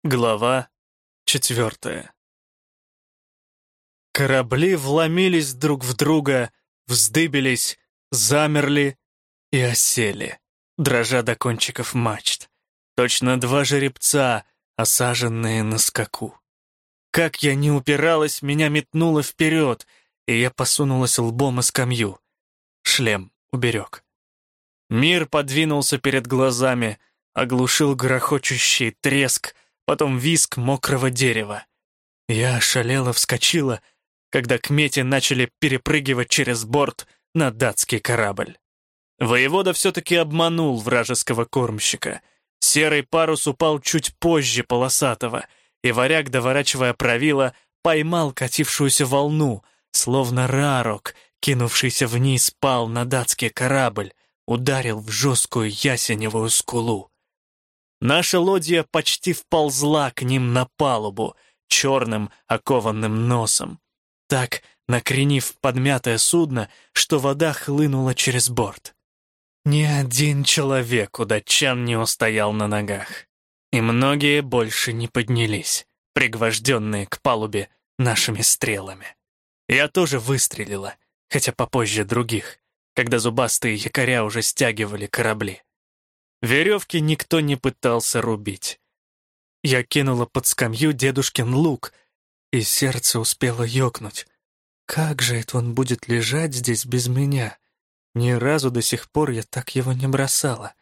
Глава 4. Корабли вломились друг в друга, вздыбились, замерли и осели, дрожа до кончиков мачт. Точно два жеребца, осаженные на скаку. Как я ни упиралась, меня метнуло вперед, и я посунулась лбом о скамью. Шлем уберег. Мир подвинулся перед глазами, оглушил грохочущий треск, потом визг мокрого дерева. Я ошалела вскочила, когда кмети начали перепрыгивать через борт на датский корабль. Воевода все-таки обманул вражеского кормщика. Серый парус упал чуть позже полосатого, и варяг, доворачивая правило, поймал катившуюся волну, словно рарок, кинувшийся вниз, пал на датский корабль, ударил в жесткую ясеневую скулу. Наша лодья почти вползла к ним на палубу, черным окованным носом, так накренив подмятое судно, что вода хлынула через борт. Ни один человек у датчан не устоял на ногах, и многие больше не поднялись, пригвожденные к палубе нашими стрелами. Я тоже выстрелила, хотя попозже других, когда зубастые якоря уже стягивали корабли. Веревки никто не пытался рубить. Я кинула под скамью дедушкин лук, и сердце успело ёкнуть. Как же это он будет лежать здесь без меня? Ни разу до сих пор я так его не бросала.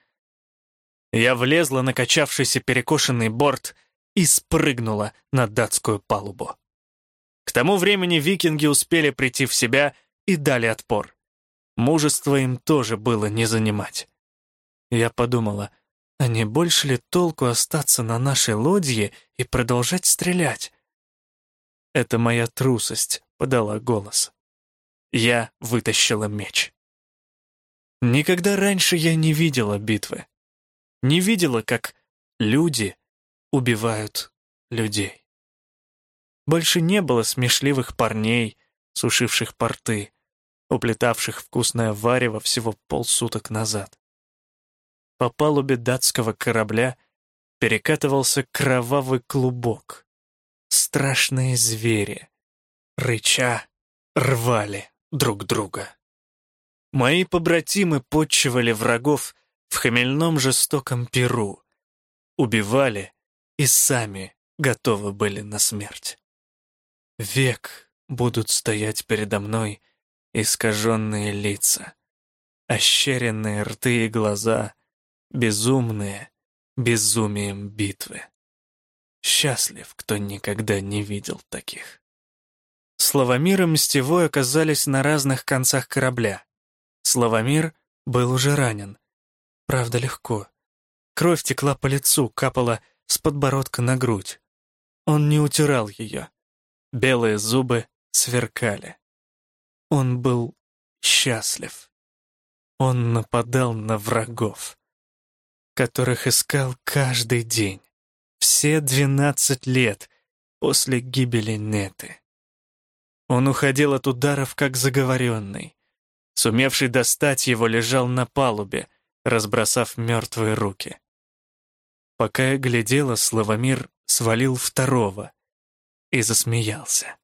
Я влезла на качавшийся перекошенный борт и спрыгнула на датскую палубу. К тому времени викинги успели прийти в себя и дали отпор. Мужество им тоже было не занимать. Я подумала, а не больше ли толку остаться на нашей лодье и продолжать стрелять? Это моя трусость подала голос. Я вытащила меч. Никогда раньше я не видела битвы. Не видела, как люди убивают людей. Больше не было смешливых парней, сушивших порты, уплетавших вкусное варево всего полсуток назад. По палубе датского корабля перекатывался кровавый клубок. Страшные звери, рыча, рвали друг друга. Мои побратимы подчивали врагов в хмельном жестоком пиру, убивали и сами готовы были на смерть. Век будут стоять передо мной искаженные лица, ощеренные рты и глаза, безумные безумием битвы. Счастлив, кто никогда не видел таких. Славомир и Мстевой оказались на разных концах корабля. Славомир был уже ранен. Правда, легко. Кровь текла по лицу, капала с подбородка на грудь. Он не утирал ее. Белые зубы сверкали. Он был счастлив. Он нападал на врагов, которых искал каждый день, все 12 лет после гибели Неты. Он уходил от ударов как заговоренный. Сумевший достать его лежал на палубе, разбросав мертвые руки. Пока я глядела, Славомир свалил второго и засмеялся.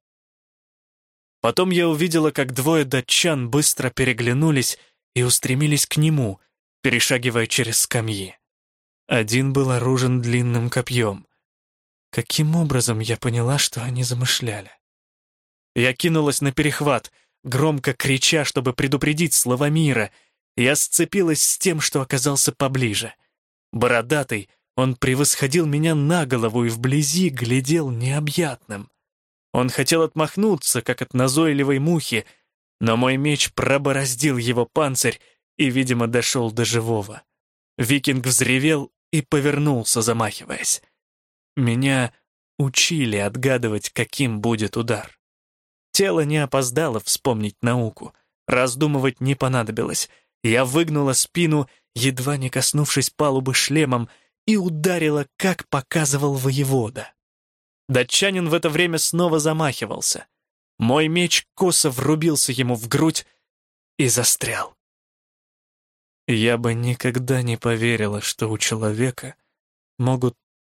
Потом я увидела, как двое датчан быстро переглянулись и устремились к нему, перешагивая через скамьи. Один был оружен длинным копьем. Каким образом я поняла, что они замышляли? Я кинулась на перехват, громко крича, чтобы предупредить Славомира. Я сцепилась с тем, что оказался поближе. Бородатый, он превосходил меня на голову и вблизи глядел необъятным. Он хотел отмахнуться, как от назойливой мухи, но мой меч пробороздил его панцирь и, видимо, дошел до живого. Викинг взревел и повернулся, замахиваясь. Меня учили отгадывать, каким будет удар. Тело не опоздало вспомнить науку. Раздумывать не понадобилось. Я выгнула спину, едва не коснувшись палубы шлемом, и ударила, как показывал воевода. Датчанин в это время снова замахивался. Мой меч косо врубился ему в грудь и застрял. Я бы никогда не поверила, что у человека могут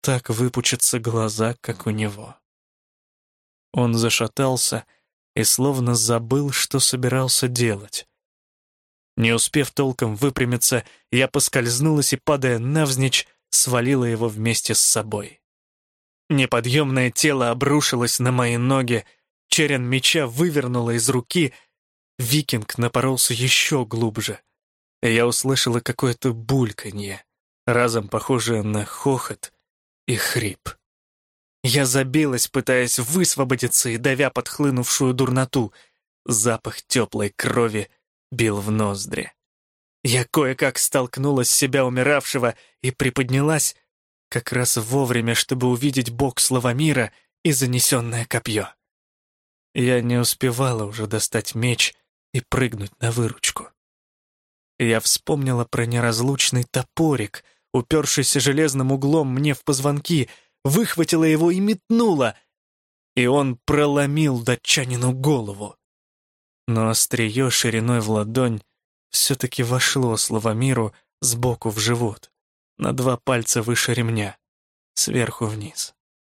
так выпучатся глаза, как у него. Он зашатался и словно забыл, что собирался делать. Не успев толком выпрямиться, я поскользнулась и, падая навзничь, свалила его вместе с собой. Неподъемное тело обрушилось на мои ноги, черен меча вывернуло из руки, викинг напоролся еще глубже, и я услышала какое-то бульканье, разом похожее на хохот и хрип. Я забилась, пытаясь высвободиться и давя подхлынувшую дурноту. Запах теплой крови бил в ноздри. Я кое-как столкнула с себя умиравшего и приподнялась как раз вовремя, чтобы увидеть бок Славомира и занесенное копье. Я не успевала уже достать меч и прыгнуть на выручку. Я вспомнила про неразлучный топорик, упершийся железным углом мне в позвонки, выхватила его и метнула, и он проломил датчанину голову. Но острие шириной в ладонь все-таки вошло Славомиру сбоку в живот, на 2 пальца выше ремня, сверху вниз.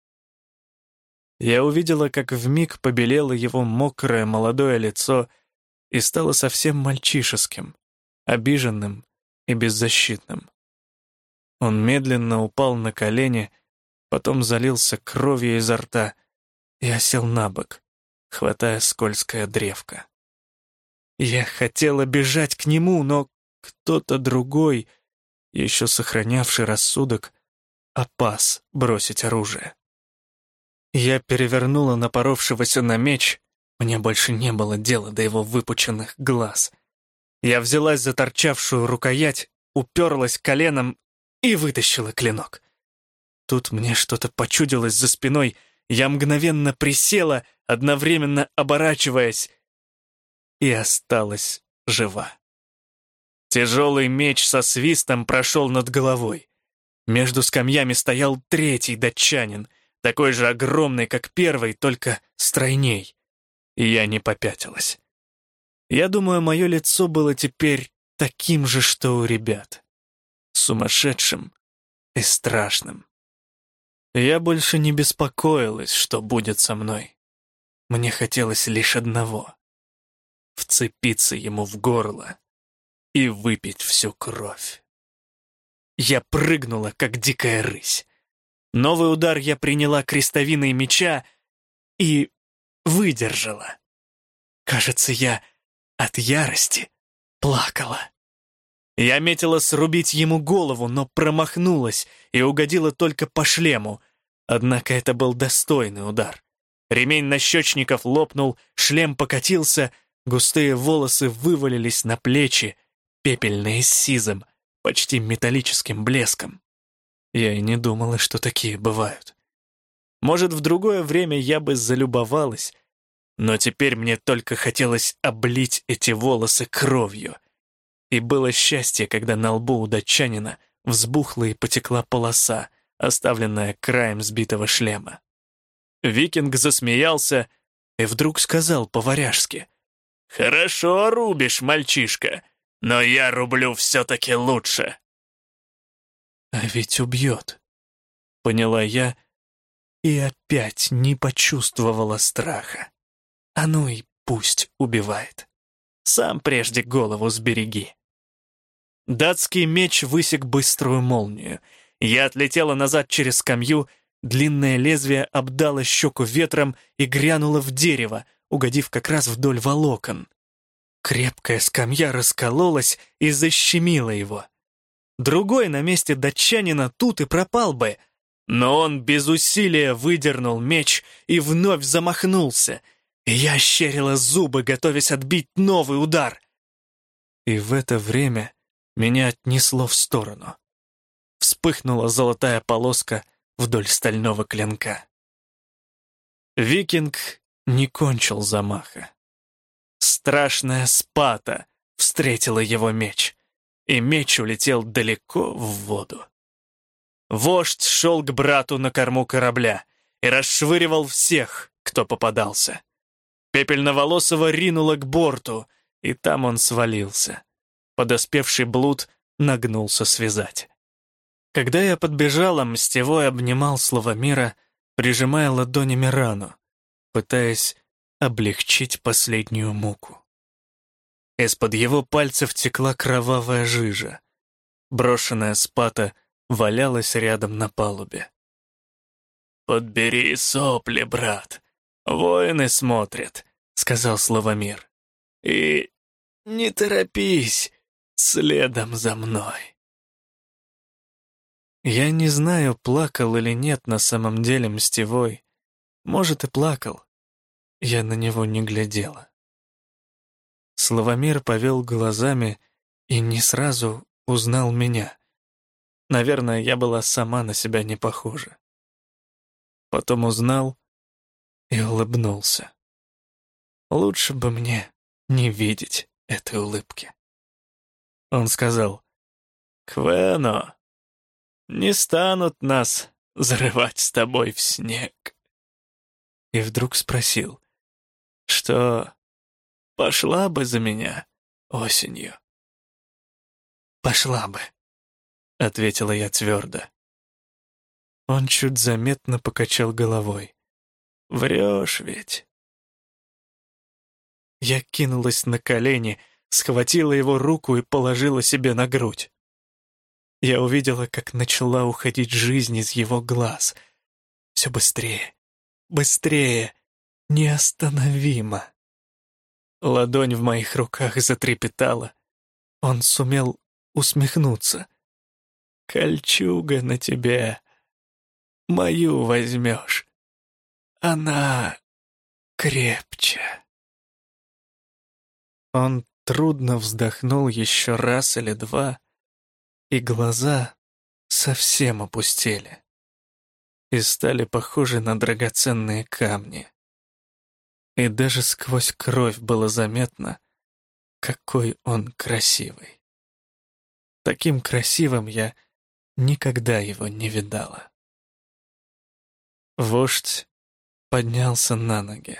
Я увидела, как вмиг побелело его мокрое молодое лицо и стало совсем мальчишеским, обиженным и беззащитным. Он медленно упал на колени, потом залился кровью изо рта и осел на бок, хватая скользкое древко. Я хотела бежать к нему, но кто-то другой, еще сохранявший рассудок, опас бросить оружие. Я перевернула напоровшегося на меч, мне больше не было дела до его выпученных глаз. Я взялась за торчавшую рукоять, уперлась коленом и вытащила клинок. Тут мне что-то почудилось за спиной, я мгновенно присела, одновременно оборачиваясь, и осталась жива. Тяжелый меч со свистом прошел над головой. Между скамьями стоял 3-й датчанин, такой же огромный, как первый, только стройней. И я не попятилась. Я думаю, мое лицо было теперь таким же, что у ребят. Сумасшедшим и страшным. Я больше не беспокоилась, что будет со мной. Мне хотелось лишь одного — вцепиться ему в горло и выпить всю кровь. Я прыгнула, как дикая рысь. Новый удар я приняла крестовиной меча и выдержала. Кажется, я от ярости плакала. Я метила срубить ему голову, но промахнулась и угодила только по шлему. Однако это был достойный удар. Ремень нащечников лопнул, шлем покатился, густые волосы вывалились на плечи, пепельные с сизым, почти металлическим блеском. Я и не думала, что такие бывают. Может, в другое время я бы залюбовалась, но теперь мне только хотелось облить эти волосы кровью. И было счастье, когда на лбу у датчанина взбухла и потекла полоса, оставленная краем сбитого шлема. Викинг засмеялся и вдруг сказал по-варяжски: «Хорошо рубишь, мальчишка, но я рублю все-таки лучше». «А ведь убьет», — поняла я, и опять не почувствовала страха. А ну и пусть убивает. Сам прежде голову сбереги. Датский меч высек быструю молнию. Я отлетела назад через скамью, длинное лезвие обдало щеку ветром и грянуло в дерево, угодив как раз вдоль волокон. Крепкая скамья раскололась и защемила его. Другой на месте датчанина тут и пропал бы, но он без усилия выдернул меч и вновь замахнулся. Я ощерила зубы, готовясь отбить новый удар. И в это время меня отнесло в сторону. Вспыхнула золотая полоска вдоль стального клинка. Викинг не кончил замаха. Страшная спата встретила его меч, и меч улетел далеко в воду. Вождь шел к брату на корму корабля и расшвыривал всех, кто попадался. Пепельноволосого ринуло к борту, и там он свалился. Подоспевший Блуд нагнулся связать. Когда я подбежала, Мстевой обнимал Славомира, прижимая ладонями рану, пытаясь облегчить последнюю муку. Из-под его пальцев текла кровавая жижа. Брошенная спата валялась рядом на палубе. «Подбери сопли, брат. Воины смотрят», — сказал Славомир. «И не торопись следом за мной». Я не знаю, плакал или нет на самом деле Мстевой. Может, и плакал. Я на него не глядела. Славомир повел глазами и не сразу узнал меня. Наверное, я была сама на себя не похожа. Потом узнал и улыбнулся. Лучше бы мне не видеть этой улыбки. Он сказал: «Квено, не станут нас зарывать с тобой в снег». И вдруг спросил, что пошла бы за меня осенью. «Пошла бы», — ответила я твердо. Он чуть заметно покачал головой. «Врешь ведь». Я кинулась на колени, схватила его руку и положила себе на грудь. Я увидела, как начала уходить жизнь из его глаз. Все быстрее, быстрее, неостановимо. Ладонь в моих руках затрепетала. Он сумел усмехнуться. «Кольчуга на тебе. Мою возьмешь. Она крепче». Он трудно вздохнул еще раз или два, и глаза совсем опустели и стали похожи на драгоценные камни. И даже сквозь кровь было заметно, какой он красивый. Таким красивым я никогда его не видала. Вождь поднялся на ноги.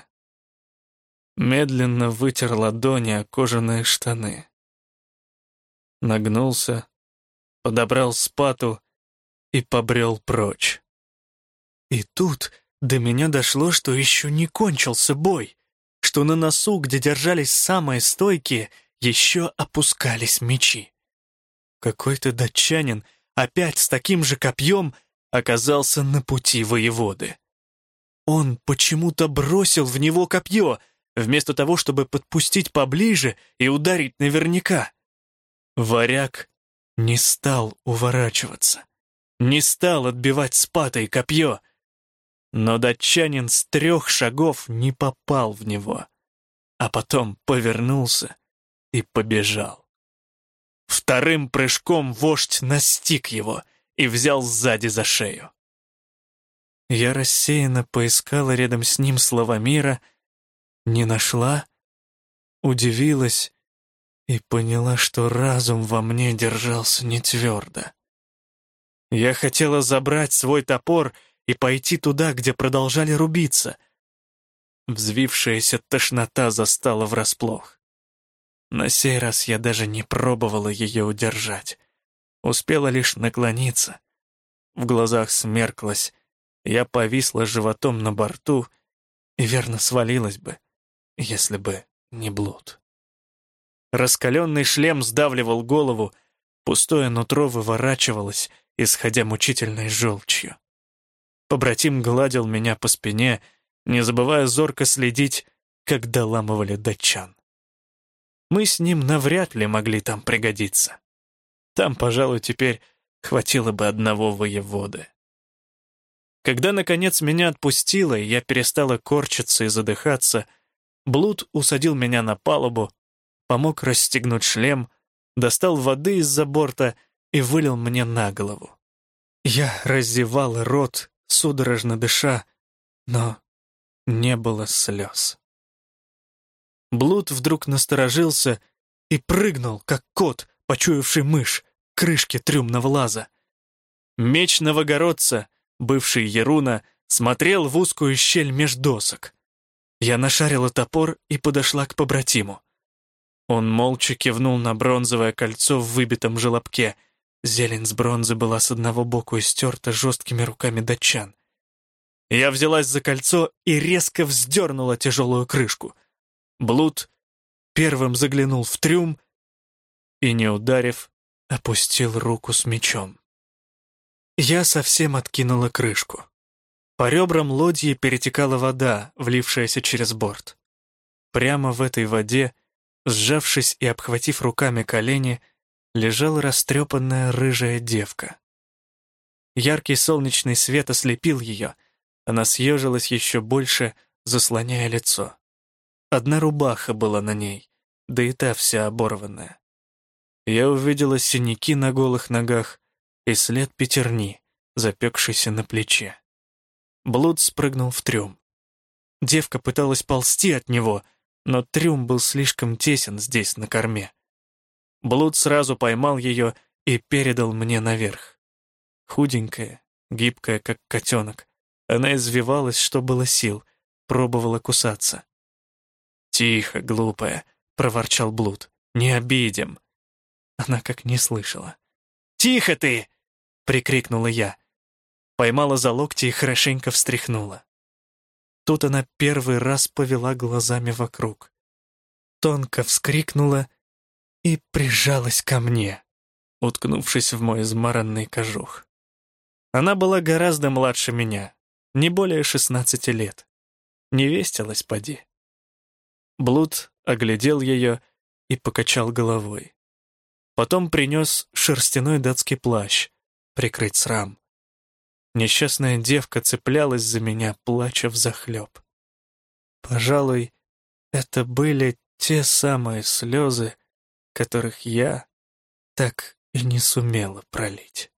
Медленно вытер ладони о кожаные штаны. Нагнулся, подобрал спату и побрел прочь. И тут до меня дошло, что еще не кончился бой, что на носу, где держались самые стойкие, еще опускались мечи. Какой-то датчанин опять с таким же копьем оказался на пути воеводы. Он почему-то бросил в него копье, вместо того, чтобы подпустить поближе и ударить наверняка. Варяг не стал уворачиваться, не стал отбивать спатой копье, но датчанин с 3 шагов не попал в него, а потом повернулся и побежал. Вторым прыжком вождь настиг его и взял сзади за шею. Я рассеянно поискала рядом с ним Славомира, не нашла, удивилась и поняла, что разум во мне держался не твердо. Я хотела забрать свой топор и пойти туда, где продолжали рубиться. Взвившаяся тошнота застала врасплох. На сей раз я даже не пробовала ее удержать. Успела лишь наклониться. В глазах смерклась. Я повисла животом на борту и верно свалилась бы, если бы не блуд. Раскаленный шлем сдавливал голову, пустое нутро выворачивалось, исходя мучительной желчью. Побратим гладил меня по спине, не забывая зорко следить, как доламывали датчан. Мы с ним навряд ли могли там пригодиться. Там, пожалуй, теперь хватило бы одного воеводы. Когда, наконец, меня отпустило, и я перестала корчиться и задыхаться, Блуд усадил меня на палубу, помог расстегнуть шлем, достал воды из-за борта и вылил мне на голову. Я разевала рот, судорожно дыша, но не было слез. Блуд вдруг насторожился и прыгнул, как кот, почуявший мышь, к крышке трюмного лаза. Меч новогородца, бывший Еруна, смотрел в узкую щель меж досок. Я нашарила топор и подошла к побратиму. Он молча кивнул на бронзовое кольцо в выбитом желобке, Зелень с бронзы была с одного боку истерта жесткими руками датчан. Я взялась за кольцо и резко вздернула тяжелую крышку. Блуд первым заглянул в трюм и, не ударив, опустил руку с мечом. Я совсем откинула крышку. По ребрам лодьи перетекала вода, влившаяся через борт. Прямо в этой воде, сжавшись и обхватив руками колени, лежала растрепанная рыжая девка. Яркий солнечный свет ослепил ее, она съежилась еще больше, заслоняя лицо. Одна рубаха была на ней, да и та вся оборванная. Я увидела синяки на голых ногах и след пятерни, запекшийся на плече. Блуд спрыгнул в трюм. Девка пыталась ползти от него, но трюм был слишком тесен здесь, на корме. Блуд сразу поймал ее и передал мне наверх. Худенькая, гибкая, как котенок, она извивалась, что было сил, пробовала кусаться. «Тихо, глупая», — проворчал Блуд, — «не обидим». Она как не слышала. «Тихо ты!» — прикрикнула я. Поймала за локти и хорошенько встряхнула. Тут она первый раз повела глазами вокруг. Тонко вскрикнула и прижалась ко мне, уткнувшись в мой измаранный кожух. Она была гораздо младше меня, не более 16 лет. Невестилась поди. Блуд оглядел ее и покачал головой. Потом принес шерстяной датский плащ, прикрыть срам. Несчастная девка цеплялась за меня, плача взахлеб. Пожалуй, это были те самые слезы, которых я так и не сумела пролить.